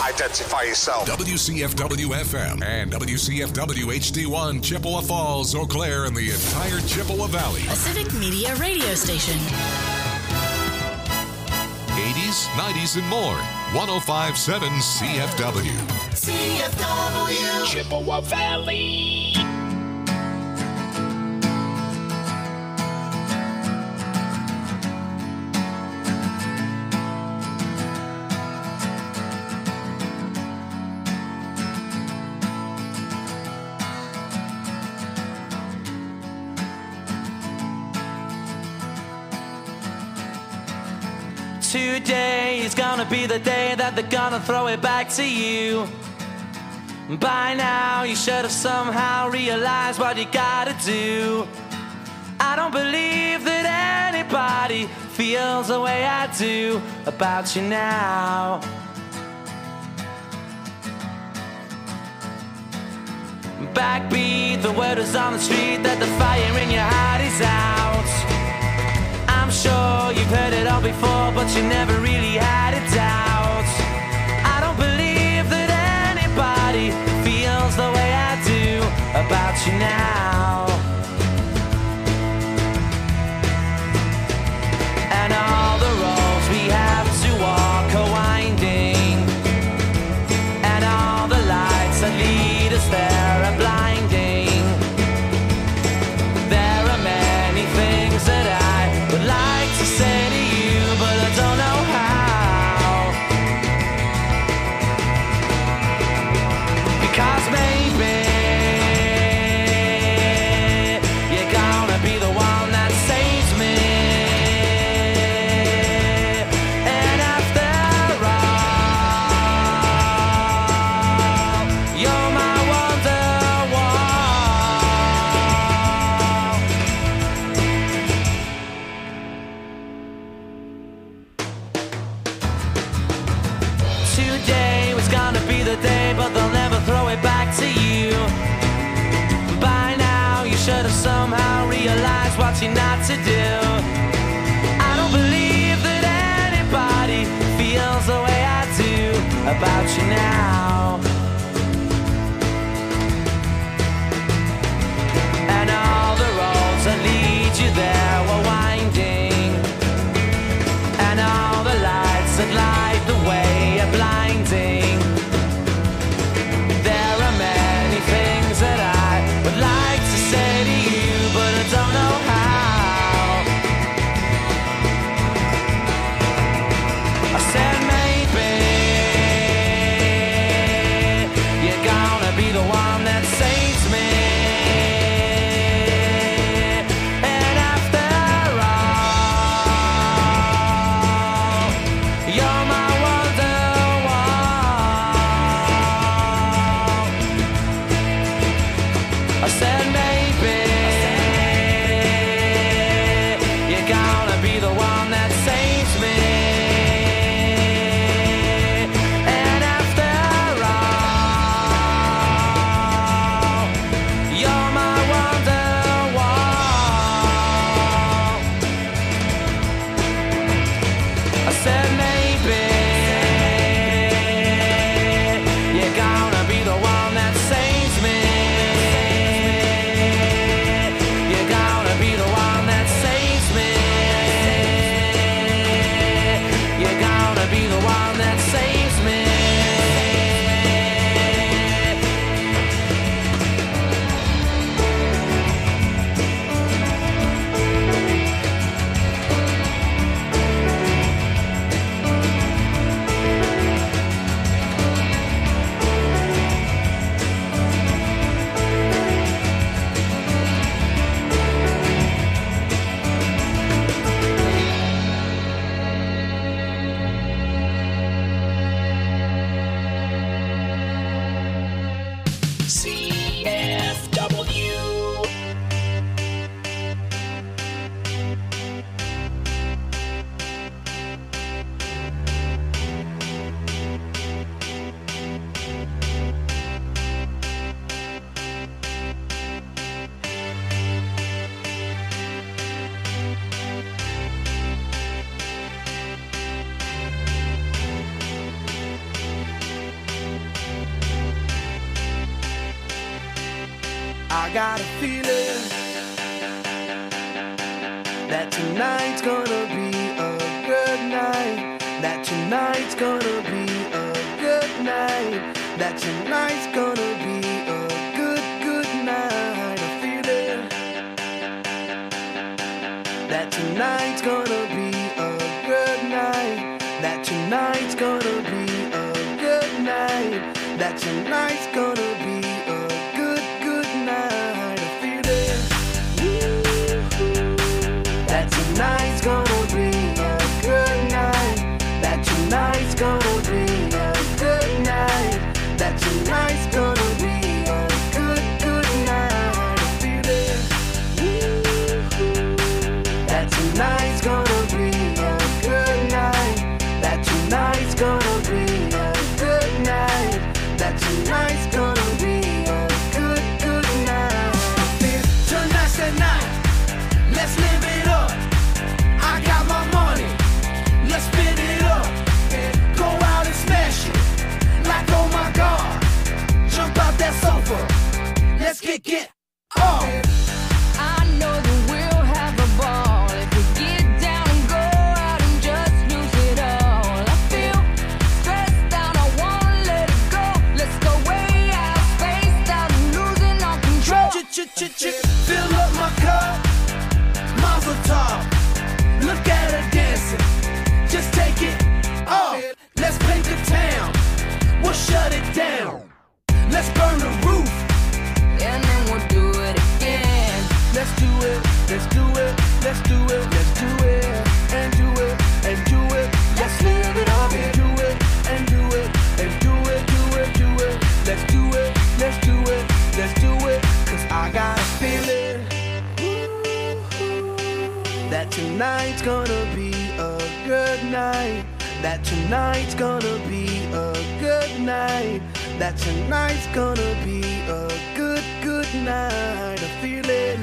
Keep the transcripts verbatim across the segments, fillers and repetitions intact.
Identify yourself. W C F W F M and W C F W H D one, Chippewa Falls, Eau Claire, and the entire Chippewa Valley. A civic media radio station. eighties, nineties, and more. one oh five point seven C F W. C F W. Chippewa Valley. Today is gonna be the day that they're gonna throw it back to you. By now you should have somehow realized what you gotta do. I don't believe that anybody feels the way I do about you now. Backbeat, the word is on the street that the fire in your heart is out. I'm sure you've heard it all before, but you never really had a doubt. I don't believe that anybody feels the way I do about you now. And all the roads we have to walk are winding, and all the lights that lead us there are blinding. There are many things that I would like to say to you, but I don't know how. Because maybe you're gonna be the one that saves me. And after all, you're my wonderwall. Today was gonna be the day, but they'll never throw it back to you. By now you should have somehow realized what you're not to do. I don't believe that anybody feels the way I do about you now. And all the roads that lead you there were winding, and all the lights that light the way are blinding. There are many things that I would like to say to you, but I don't know how. I said maybe you're gonna be the one that saves me. And after all, you're my wonderwall. I said maybe you're gonna be the one that saves me. And after all, you're my wonderwall. I said maybe you're gonna be the one that saves me. You're gonna be the one that saves me. I got a feeling that tonight's gonna be a good night. That tonight's gonna be a good night. That tonight's gonna be a good, good night. A feeling that tonight's gonna be a good night. That tonight's gonna be a good night. That tonight's gonna be a good, good night. A feeling that tonight's gonna be a good night. That tonight's gonna be a good night. That tonight's gonna be a good, good night. A feeling that tonight's gonna be a good night. That tonight's gonna be a good night. That tonight's gonna be a good, good night. I feel tonight's the night. Let's live it up. I got my money. Let's spin it up. Go out and smash it. Like oh my God. Jump out that sofa. Let's get get off. I know that we'll have a ball if we get down and go out and just lose it all. I feel stressed out, I wanna let it go. Let's go way out, spaced out and losing all control. Ch-ch-ch-ch, fill up my cup. Mazel tov. Look at her dancing. Just take it off. Let's paint the town. We'll shut it down. Let's burn the roof. And then we'll do it again. Let's do it. Let's do it. Let's do it. Let's do it. And do it. And do it. Let's live it up and do it. And do it. And do it. Do it. Do it. Let's do it. Let's do it. Let's do it. Cause I got a feeling that tonight's gonna be a good night. That tonight's gonna be a good night. That tonight's gonna be a good, good night. A feeling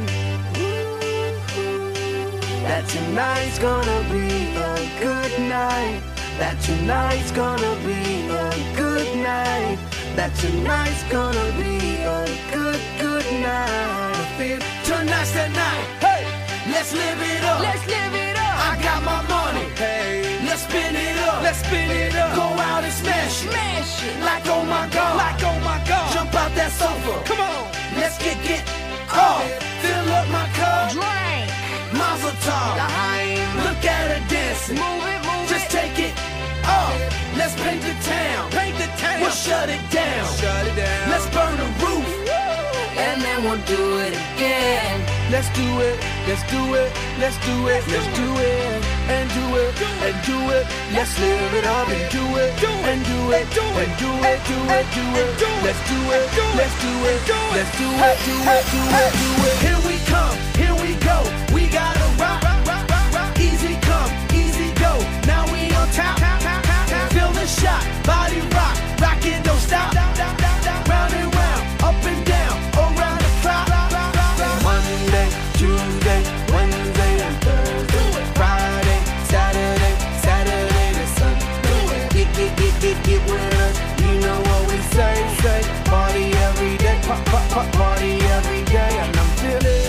that tonight's gonna be a good night. That tonight's gonna be a good night. That tonight's gonna be a good, good night. I feel tonight's the night. Hey, let's live it up. Let's live it up. I got my money. Hey, let's spin it up. Let's spin it up. Go out and smash it. Smash it. Like oh my God. Like oh my God. Jump out that sofa. Come on. Let's get get off. Fill up my cup. Drink. Mazel tov. L'chaim. Look at her dancing. Move it, move Just it. take it off. Let's paint the town. Paint the town. We'll shut it down. Shut it down. Let's burn the roof. And then we'll do it again. Let's do it, let's do it, let's do it, let's do it, and do it, and do it. Let's live it up and do it, and do it, and do it, do it, do it. Let's do it, let's do it, let's do it, do it, do it, do it. Here we come, here we go. We gotta rock, rock, rock, rock. Easy come, easy go. Now we on top, feel the shot, body rock, rockin', don't stop. Round and round, up and down, around the clock. Monday, Tuesday, Wednesday, and Thursday. Friday, Saturday, Saturday to Sunday. Get, get, get, get, get with us. You know what we say, say. Party every day, pop, pop, pop, party every day. And I'm feeling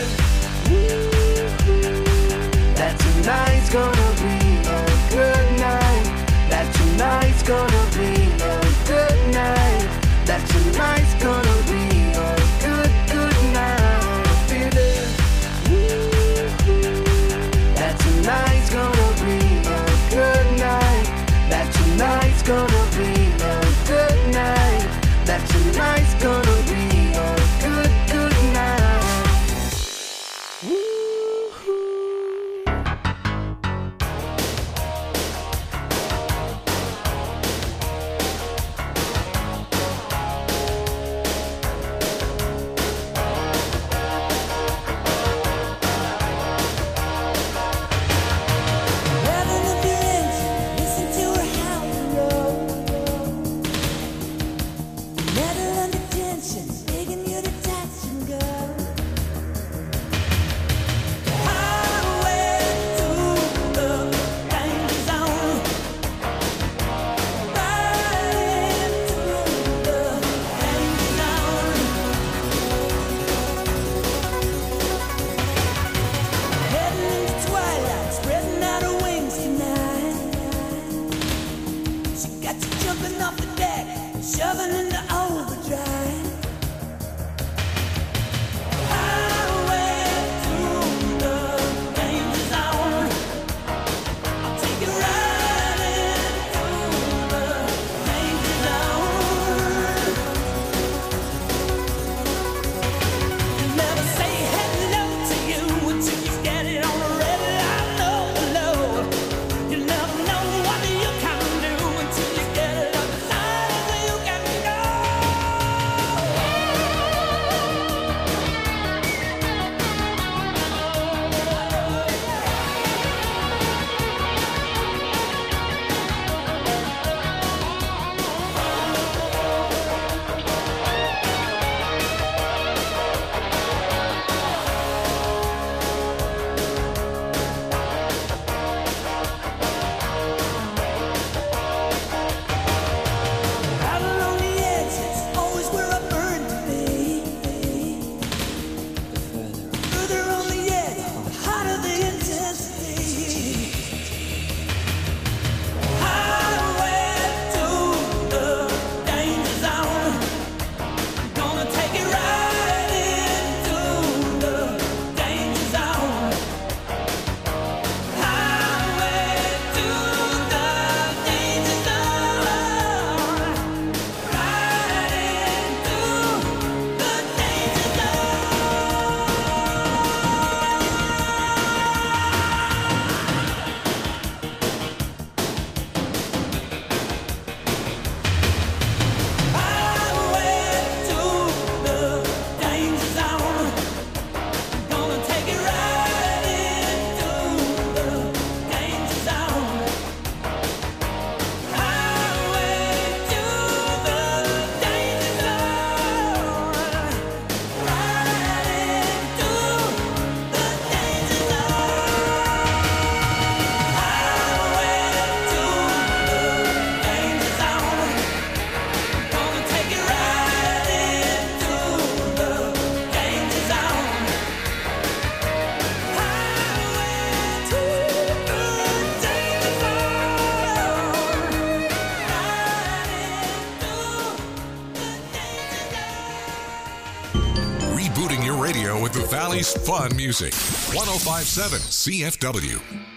radio with the Valley's fun music. one oh five point seven C F W.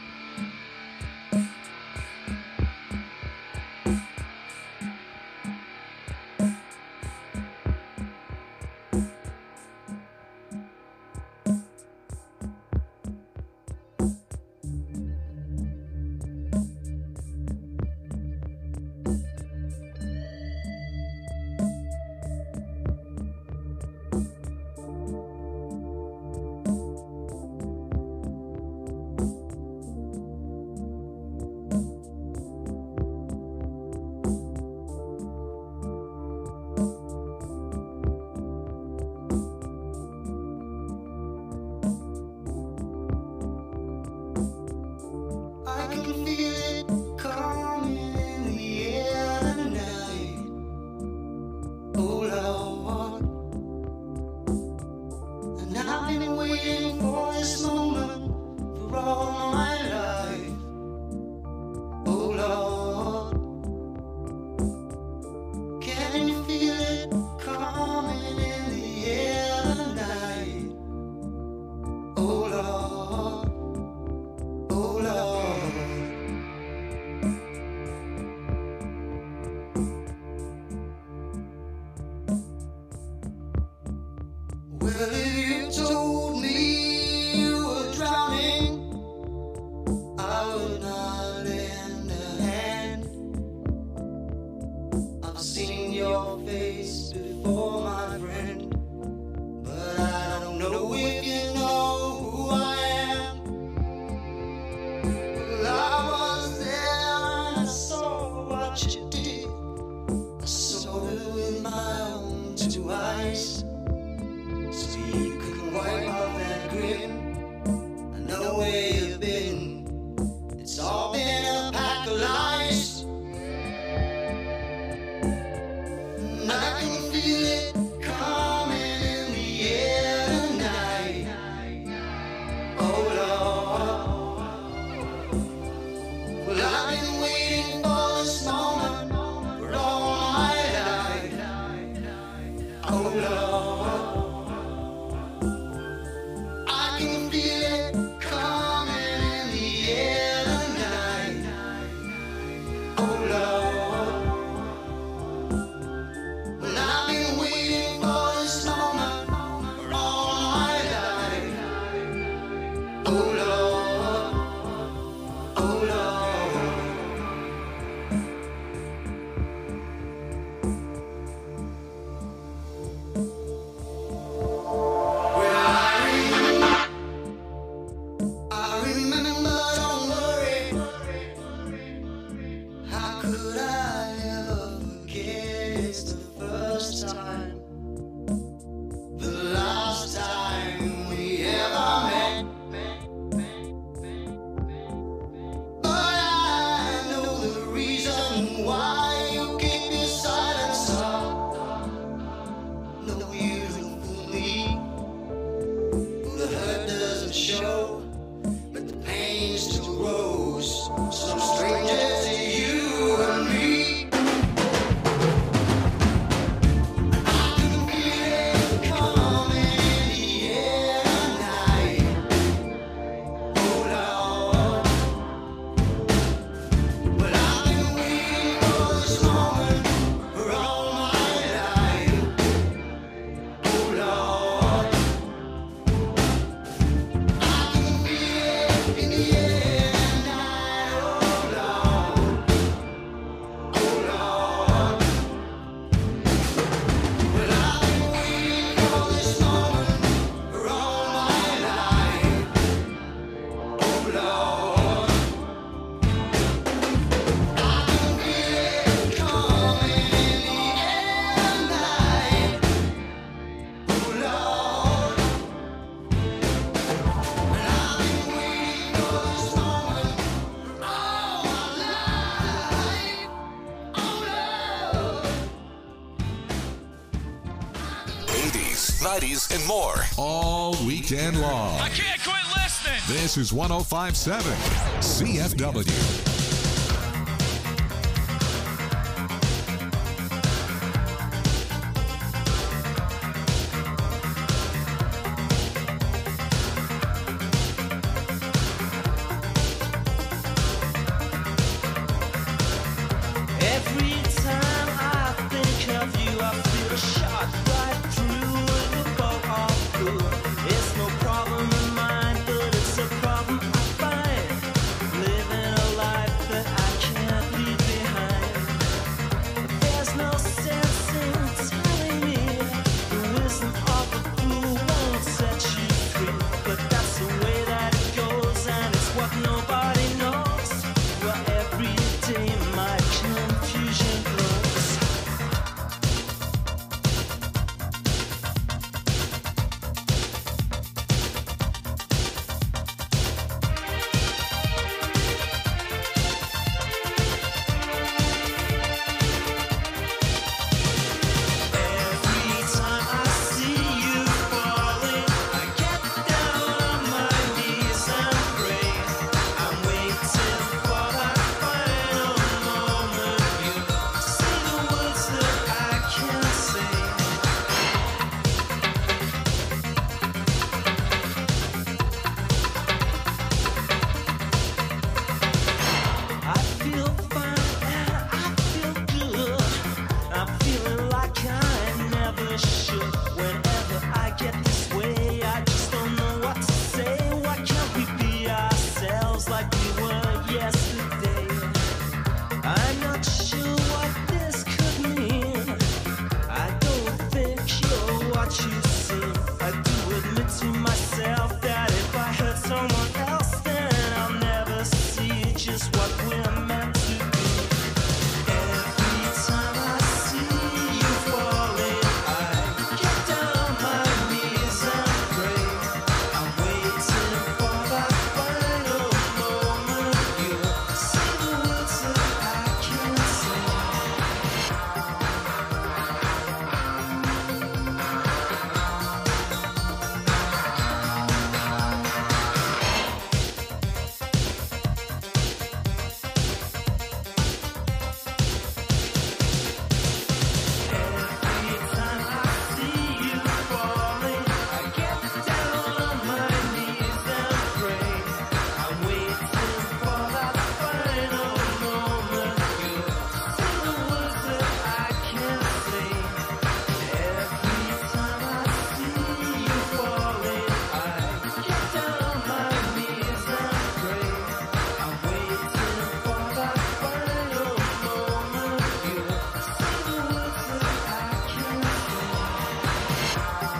nineties, and more. All weekend long. I can't quit listening. This is one oh five point seven C F W. yesterday. I'm not sure what this could mean. I don't think you're what you seem. I do admit to myself that if I hurt someone else, then I'll never see just what we're meant to be. Every time I see you falling, I get down my knees and pray. I'm waiting for that final moment. You'll say the words that I can't say. Every time I see you falling, I get down on my knees and pray. I'm waiting for that final moment. You'll say the words that I can't say. Every time I see you falling, I get down on my knees and pray. I'm waiting for that final moment. You'll say the words that I can't say.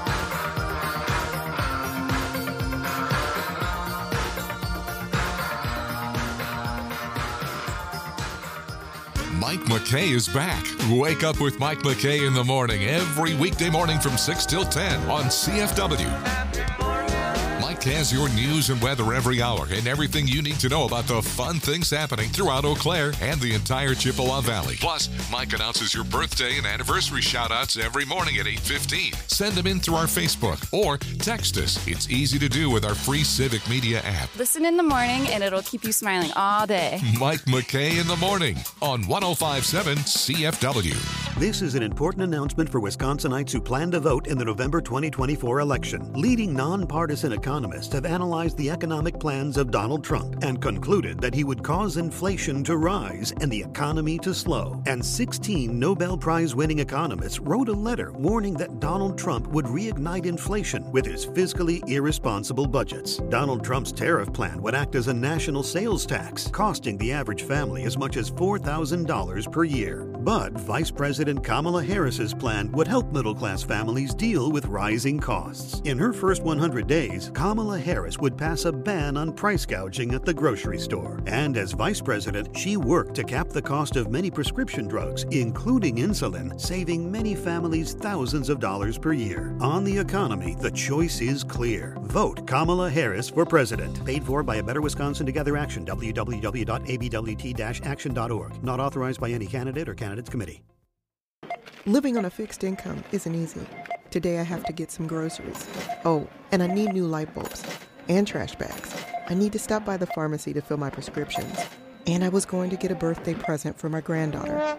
Mike McKay is back. Wake up with Mike McKay in the morning every weekday morning from six till ten on C F W. Mike has your news and weather every hour and everything you need to know about the fun things happening throughout Eau Claire and the entire Chippewa Valley. Plus, Mike announces your birthday and anniversary shout-outs every morning at eight fifteen. Send them in through our Facebook or text us. It's easy to do with our free Civic Media app. Listen in the morning and it'll keep you smiling all day. Mike McKay in the morning on one oh five point seven C F W. This is an important announcement for Wisconsinites who plan to vote in the November twenty twenty-four election. Leading nonpartisan economists have analyzed the economic plans of Donald Trump and concluded that he would cause inflation to rise and the economy to slow. And sixteen Nobel Prize-winning economists wrote a letter warning that Donald Trump would reignite inflation with his fiscally irresponsible budgets. Donald Trump's tariff plan would act as a national sales tax, costing the average family as much as four thousand dollars per year. But Vice President Kamala Harris's plan would help middle-class families deal with rising costs. In her first one hundred days, Kamala Harris would pass a ban on price gouging at the grocery store. And as vice president, she worked to cap the cost of many prescription drugs, including insulin, saving many families thousands of dollars per year. On the economy, the choice is clear. Vote Kamala Harris for president. Paid for by A Better Wisconsin Together Action, w w w dot a b w t dash action dot org. Not authorized by any candidate or candidates committee. Living on a fixed income isn't easy. Today I have to get some groceries. Oh, and I need new light bulbs and trash bags. I need to stop by the pharmacy to fill my prescriptions. And I was going to get a birthday present for my granddaughter.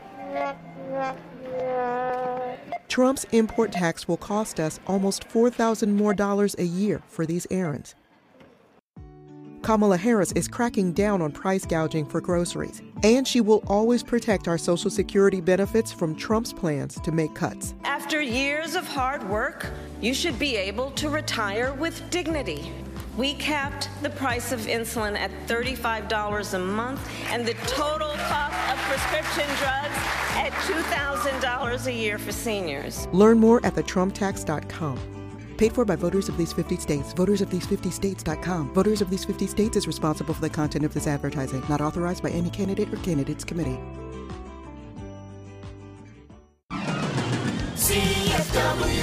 Trump's import tax will cost us almost four thousand dollars more dollars a year for these errands. Kamala Harris is cracking down on price gouging for groceries, and she will always protect our Social Security benefits from Trump's plans to make cuts. After years of hard work, you should be able to retire with dignity. We capped the price of insulin at thirty-five dollars a month and the total cost of prescription drugs at two thousand dollars a year for seniors. Learn more at the trump tax dot com. Paid for by voters of these fifty states. voters of these fifty states dot com. Voters of these fifty states is responsible for the content of this advertising. Not authorized by any candidate or candidates committee. C F W.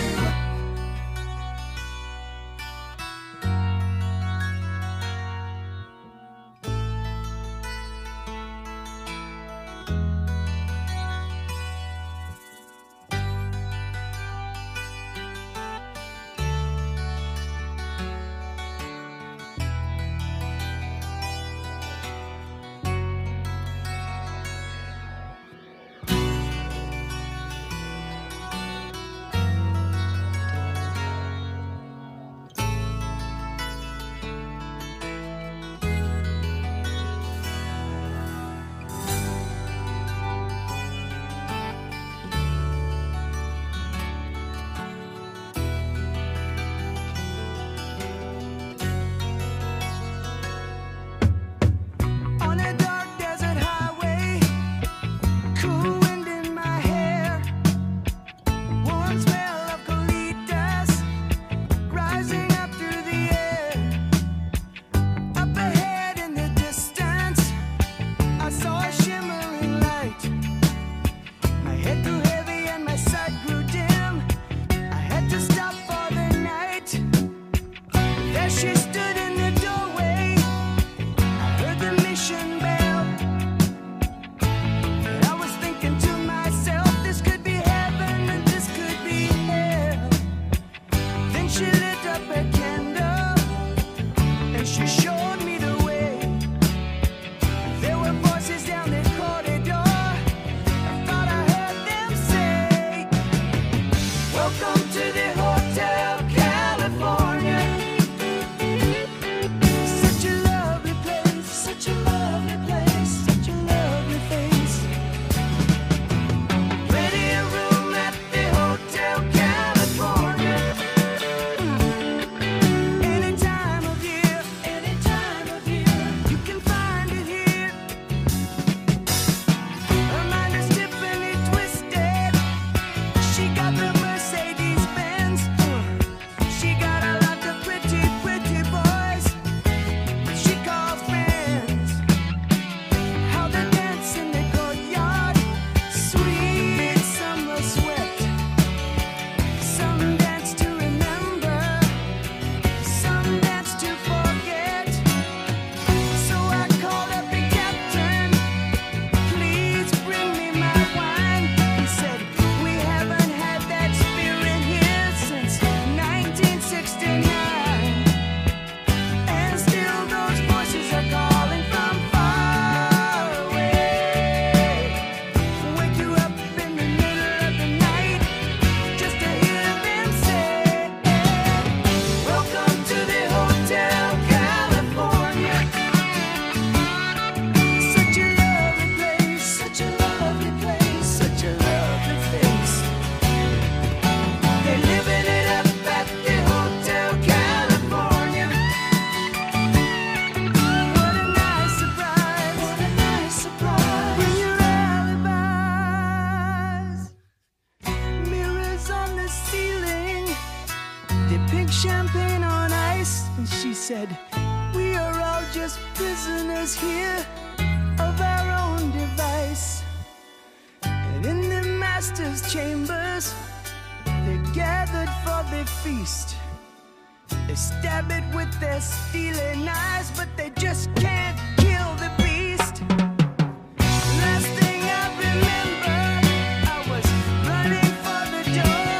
master's chambers. They gathered for their feast. They stab it with their steely knives, but they just can't kill the beast. Last thing I remember, I was running for the door.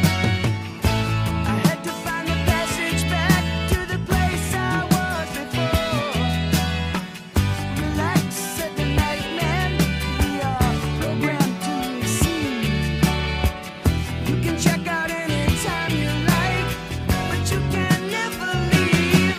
I had to find the passage back to the place I was before. Relax, said the night man, we are programmed to receive. You can check out anytime you like, but you can never leave.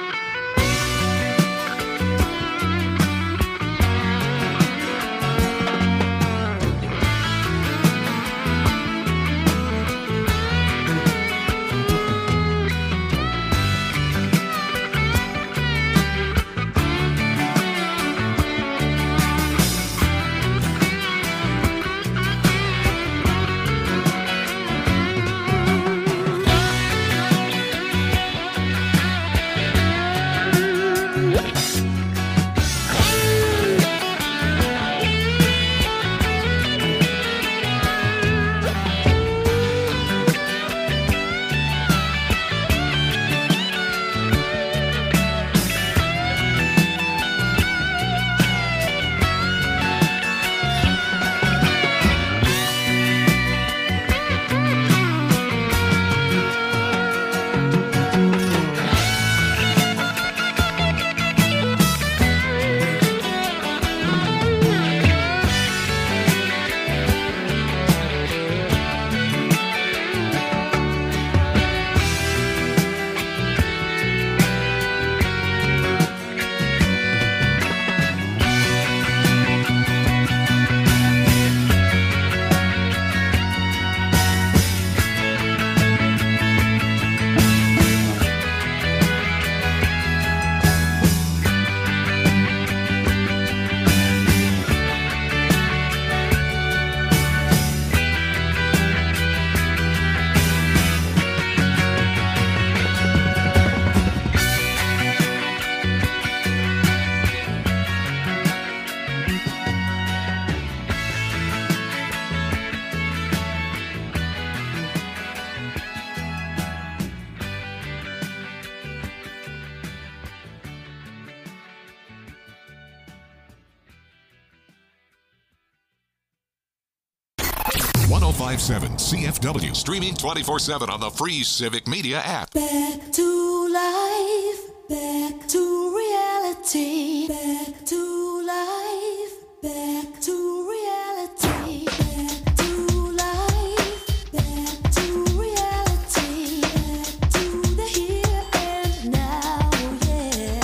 one oh five point seven C F W, streaming twenty-four seven on the free Civic Media app. Back to life, back to reality, back to life, back to reality, back to life, back to reality, back to the here and now, yeah.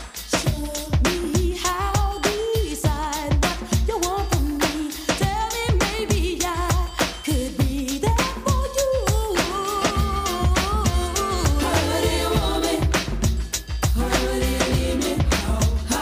Show me how, decide what you want from me. Tell me maybe I could be there for you. How do you want me? How do you need me? How,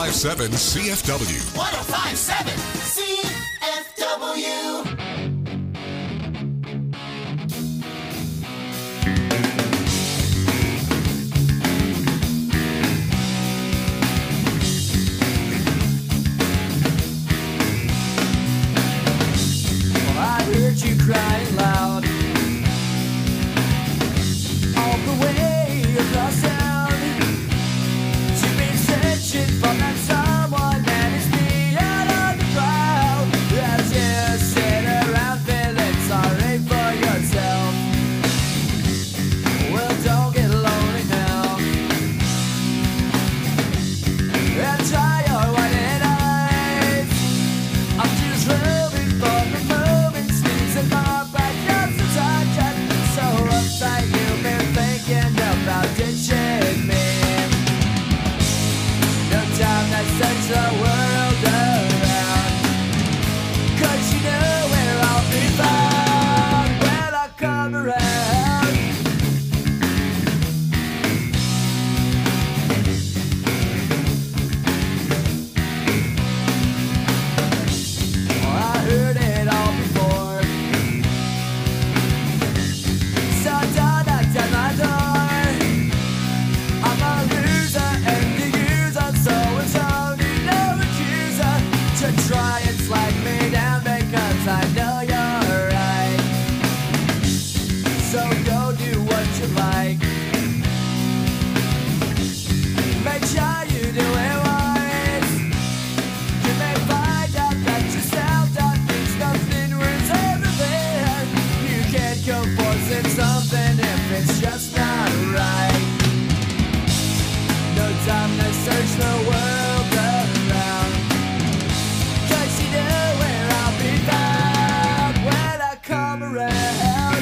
five seven C F W. one oh five point seven C F W. Well, I heard you crying loud all the way across town. You've been searching for that someone that is beyond on the crowd. As you sit around feeling sorry for yourself. Well, don't get lonely now. And try your white eyes. I'm just hoping for the moment. Sneezing my back just to touch it. So uptight you've been thinking about ditching me. No time to search the world around. Cause you know where I'll be found when I come around. Oh, I heard it all before. So don't knock on my door. I'm a loser and the user, so it's only no accuser to try and slag me down because I know you're right. So go do what you like. Make sure you do it wise. You may find out that yourself that thinks nothing worth everything. You can't go forcing something if it's just not right. No time to search the world around. Cause you know where I'll be found when I come around.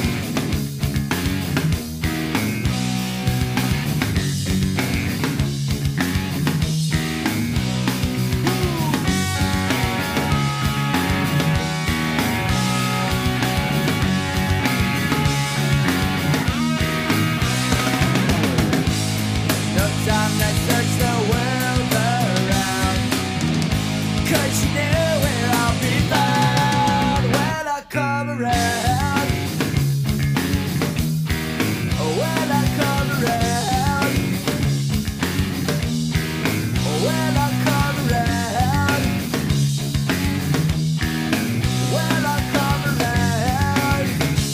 No time to search the world around. Cause you know where I'll be found when I come around. When I come around. When I come around. When I come around.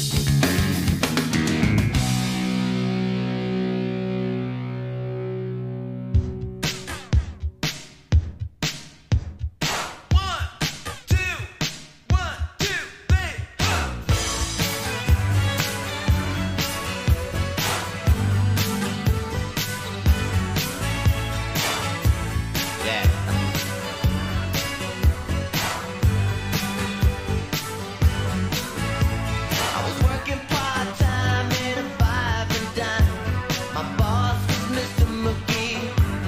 I was working part-time in a five and dime. My boss was Mister McGee.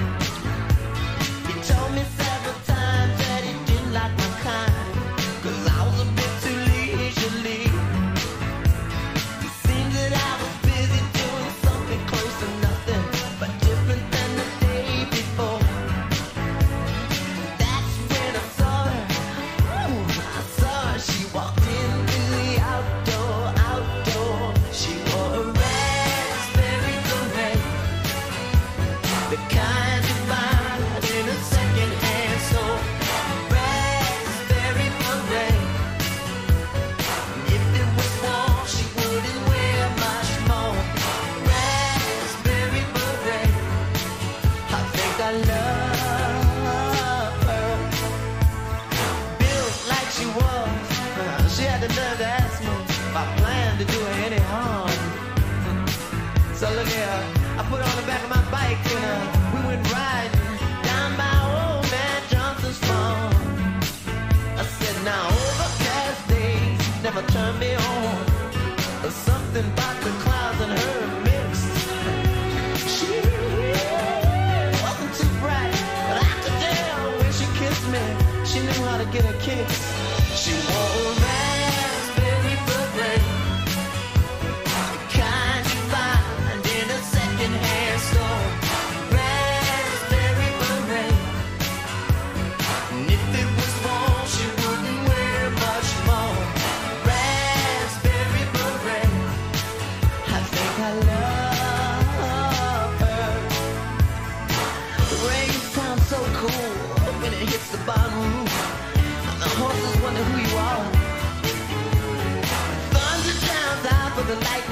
He told me several times that he didn't like my kind, 'cause I was a bit too leisurely. It seemed that I was busy doing something close to nothing, but different than the day before. That's when I saw her. Ooh, I saw her. She walked into the outdoor, outdoor. She wore a raspberry beret, the kind you find in a second-hand store. Raspberry beret. If it was warm, she wouldn't wear much more. Raspberry beret. I think I love her. Built like she was, uh, she had the nerve to ask me if I planned to do her any harm. So look here, I put her on the back of my bike and uh, we went riding down by old man Johnson's farm. I said, now overcast days never turn me on. There's something about the clouds and her mixed. She wasn't too bright, but I could tell when she kissed me, she knew how to get a kiss. She wore a raspberry beret, the kind you find in a second-hand store. Raspberry beret.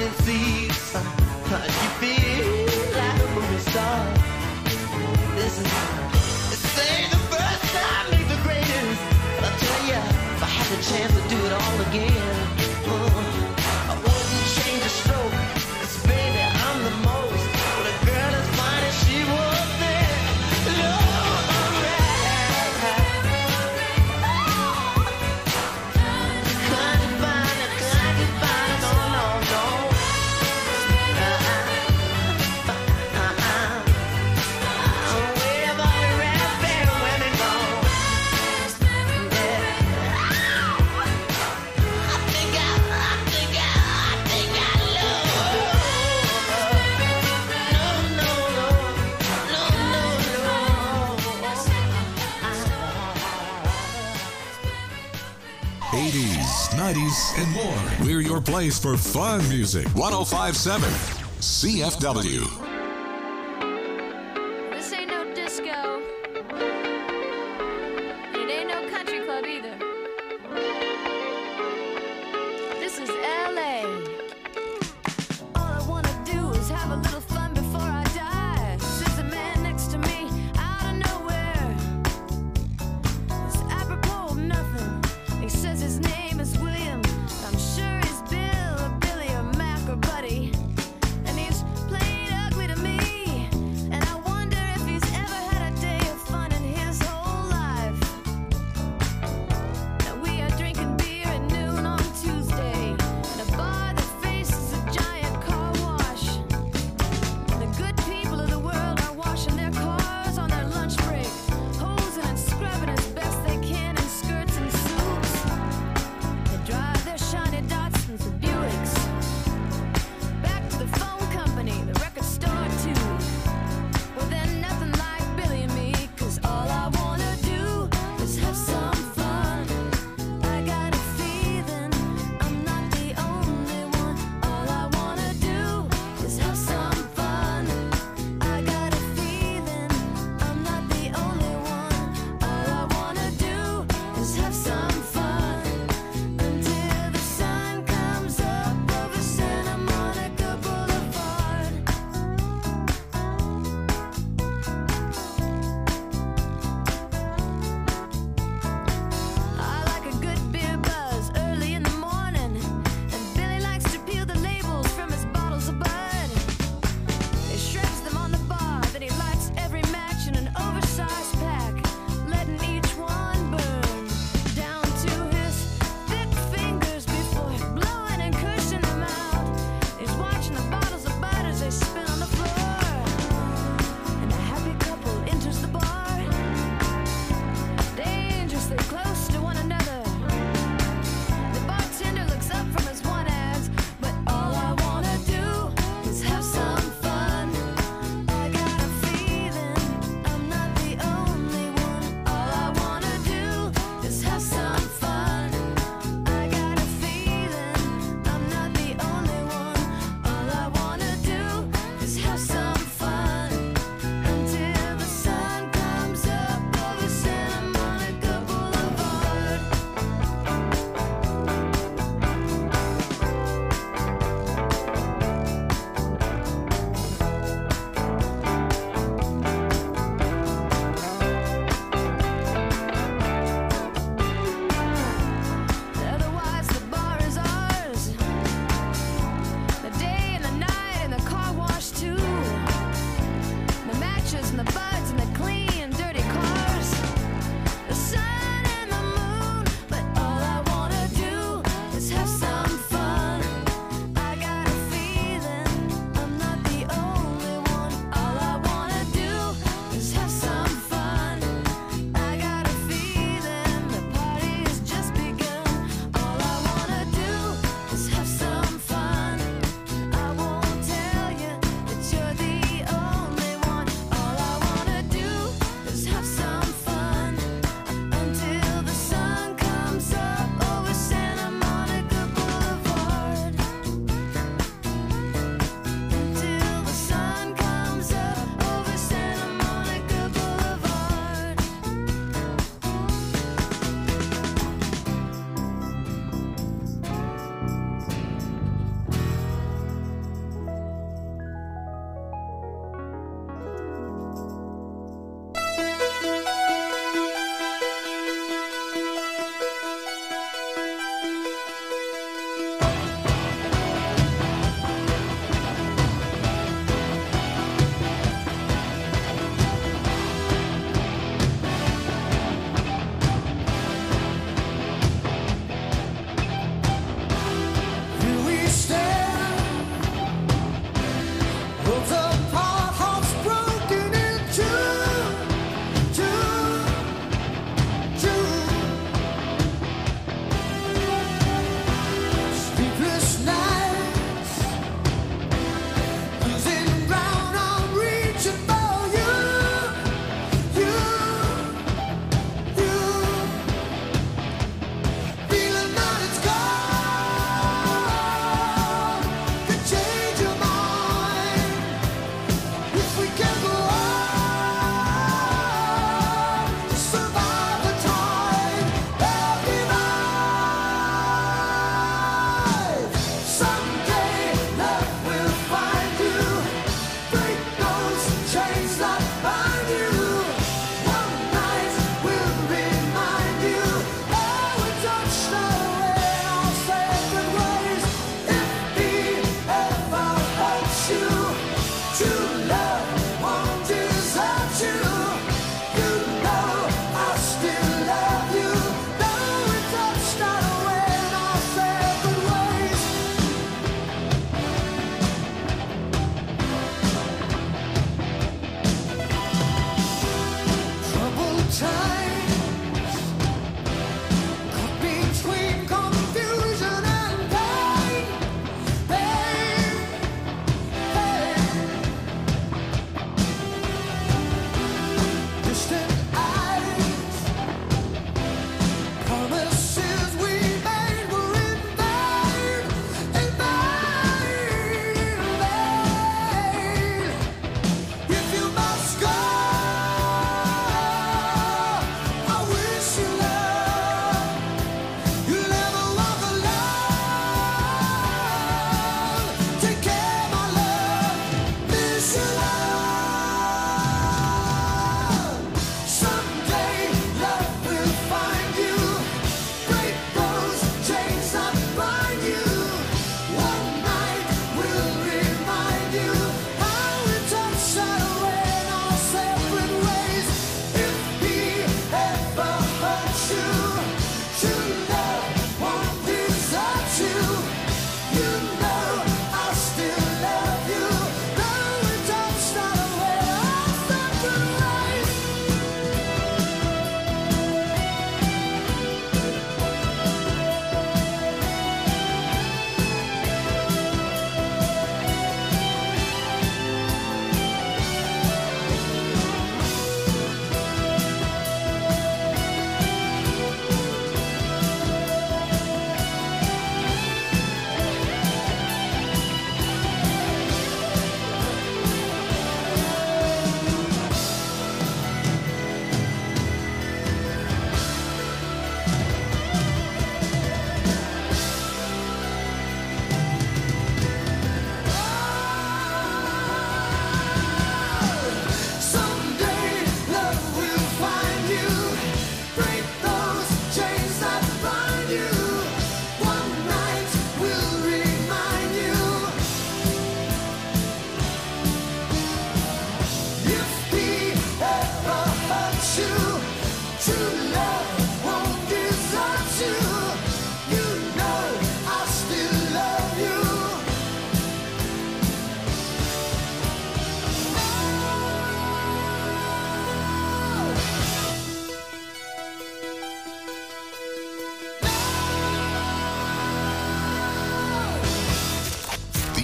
it seems. You feel like a movie star. This is, this ain't the first time, ain't the greatest. But I'll tell ya, if I had the chance to do it all again, uh, I wouldn't change a stroke. 'Cause baby, I'm the most. But a girl as fine as she was there. Lord, couldn't find it, couldn't find it, no, no, no. eighties, nineties, and more. We're your place for fun music. one oh five point seven C F W. This ain't no disco. It ain't no country club either. This is L A. All I wanna do is have a little fun before I die. Sits a man next to me out of nowhere. It's apropos of nothing. He says his name is William. I'm sure he's Bill or Billy or Mac or Buddy. And he's playing ugly to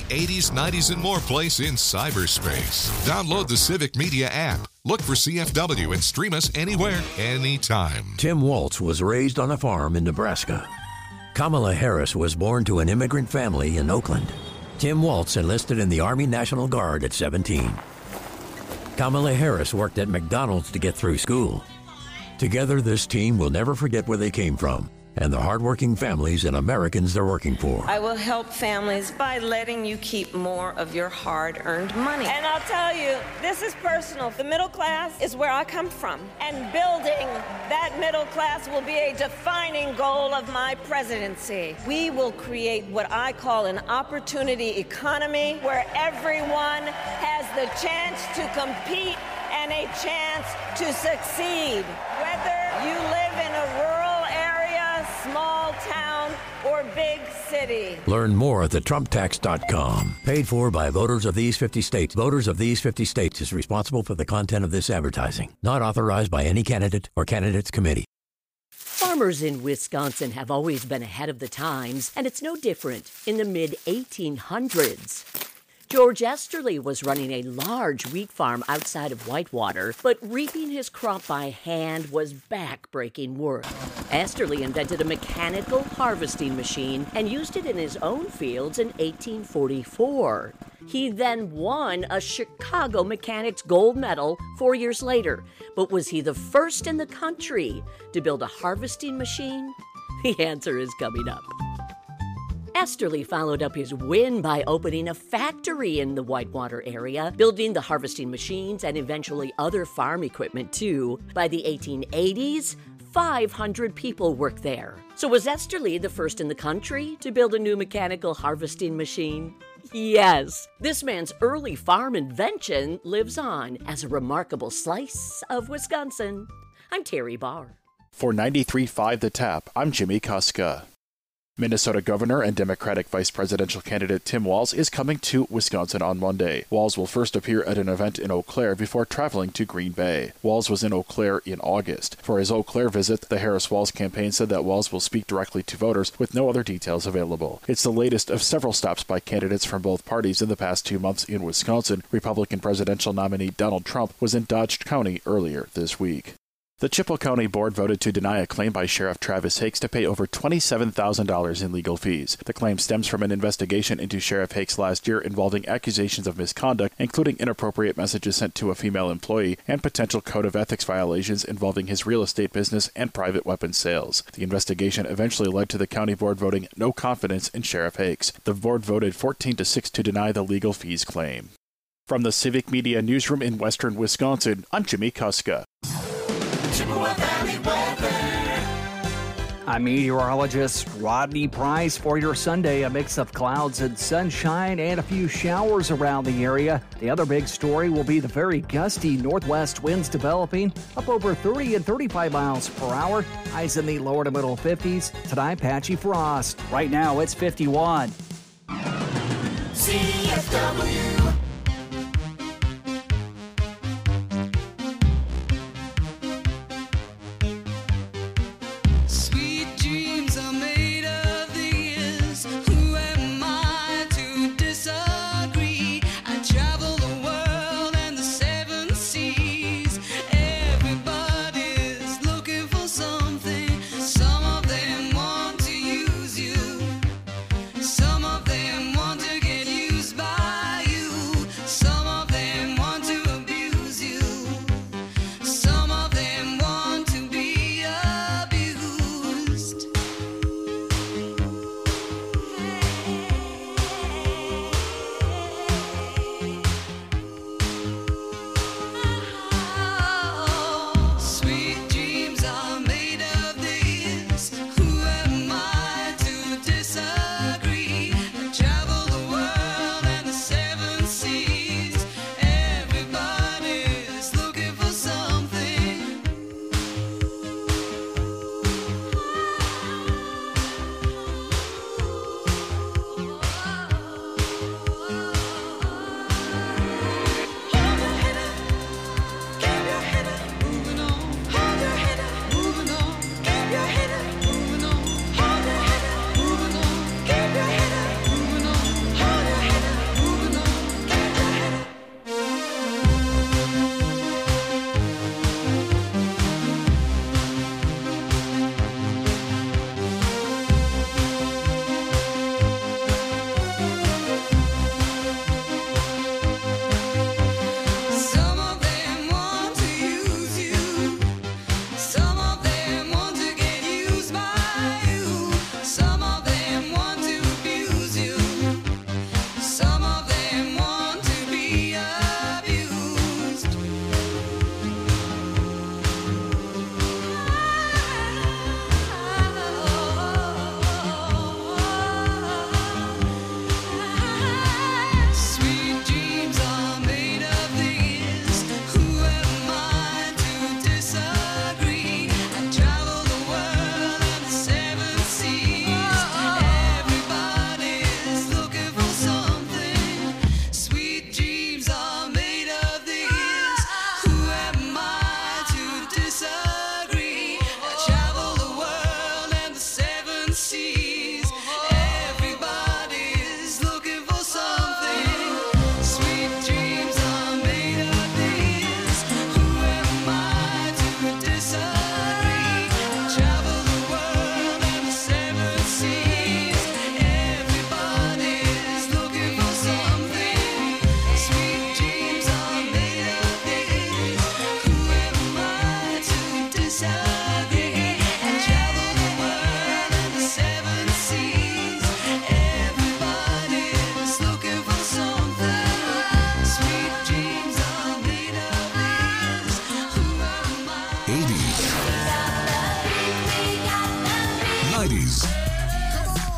eighties, nineties, and more place in cyberspace. Download the Civic Media app. Look for C F W and stream us anywhere, anytime. Tim Waltz was raised on a farm in Nebraska. Kamala Harris was born to an immigrant family in Oakland. Tim Waltz enlisted in the Army National Guard at seventeen. Kamala Harris worked at McDonald's to get through school. Together, this team will never forget where they came from and the hardworking families and Americans they're working for. I will help families by letting you keep more of your hard-earned money. And I'll tell you, this is personal. The middle class is where I come from, and building that middle class will be a defining goal of my presidency. We will create what I call an opportunity economy where everyone has the chance to compete and a chance to succeed. Whether you live in a rural area, small town, or big city. Learn more at the trump tax dot com. Paid for by voters of these fifty states. Voters of these fifty states is responsible for the content of this advertising. Not authorized by any candidate or candidates committee. Farmers in Wisconsin have always been ahead of the times, and it's no different in the mid eighteen hundreds. George Esterly was running a large wheat farm outside of Whitewater, but reaping his crop by hand was back-breaking work. Esterly invented a mechanical harvesting machine and used it in his own fields in eighteen forty-four. He then won a Chicago Mechanics Gold Medal four years later. But was he the first in the country to build a harvesting machine? The answer is coming up. Esterly followed up his win by opening a factory in the Whitewater area, building the harvesting machines and eventually other farm equipment too. By the eighteen eighties, five hundred people worked there. So was Esterly the first in the country to build a new mechanical harvesting machine? Yes. This man's early farm invention lives on as a remarkable slice of Wisconsin. I'm Terry Barr. For ninety-three point five The Tap, I'm Jimmy Kuska. Minnesota Governor and Democratic Vice Presidential candidate Tim Walz is coming to Wisconsin on Monday. Walz will first appear at an event in Eau Claire before traveling to Green Bay. Walz was in Eau Claire in August. For his Eau Claire visit, the Harris-Walz campaign said that Walz will speak directly to voters with no other details available. It's the latest of several stops by candidates from both parties in the past two months in Wisconsin. Republican presidential nominee Donald Trump was in Dodge County earlier this week. The Chippewa County Board voted to deny a claim by Sheriff Travis Hakes to pay over twenty-seven thousand dollars in legal fees. The claim stems from an investigation into Sheriff Hakes last year involving accusations of misconduct, including inappropriate messages sent to a female employee and potential code of ethics violations involving his real estate business and private weapons sales. The investigation eventually led to the county board voting no confidence in Sheriff Hakes. The board voted fourteen to six to deny the legal fees claim. From the Civic Media Newsroom in western Wisconsin, I'm Jimmy Kuska. I'm meteorologist Rodney Price for your Sunday. A mix of clouds and sunshine and a few showers around the area. The other big story will be the very gusty northwest winds developing up over thirty and thirty-five miles per hour. Highs in the lower to middle fifties. Tonight, patchy frost. Right now, it's fifty-one. C F W. Some of them want to get used by you.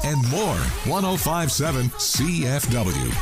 and more. one oh five point seven C F W.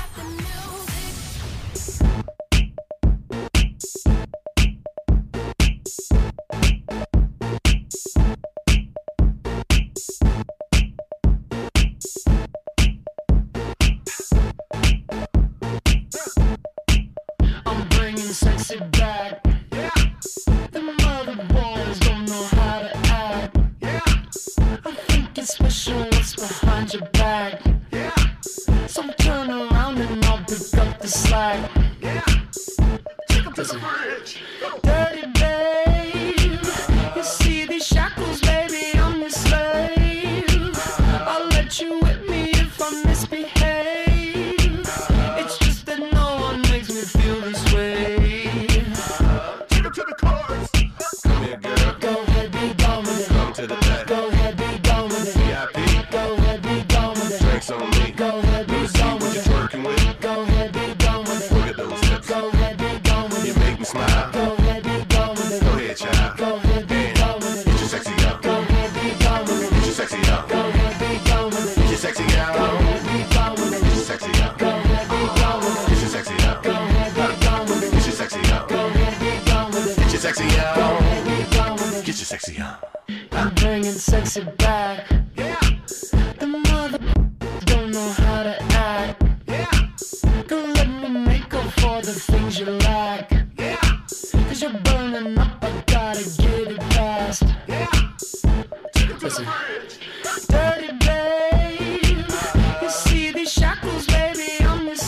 I'm bringing sexy back. Yeah. The mother boys don't know how to act. Yeah. I think it's special what's behind your back. Yeah. So turn around and I'll pick up the slack. Yeah. Take up to the bridge. Dirty babe. You see these shackles, baby, I'm your slave. I'll let you whip me if I misbehave. It's just that no one makes me feel this way. Take up to the chorus. Come here, girl. Go ahead, be gone with it. Come to the back. Go ahead, be gone with it. V I P. Go ahead, be gone with it. Drinks on me. Go ahead, be gone with it. Twerking with. Go ahead, be gone with it. Look at those hips. Go ahead, be gone with it. You make me smile. Go ahead, be gone with it. Go ahead, child. Go ahead, be gone with it. Get your sexy up. Go ahead, be gone with it. Get your sexy up. Go ahead, be gone with it. Get your sexy up. Go ahead, be gone with it. Get your sexy up. Go ahead, be gone with it. Get your sexy up. Go ahead, be gone with it. Get your sexy up. Go ahead, be gone with it. Get your sexy up. Go ahead, be gone with it. Get your sexy up. I'm bringing sexy back.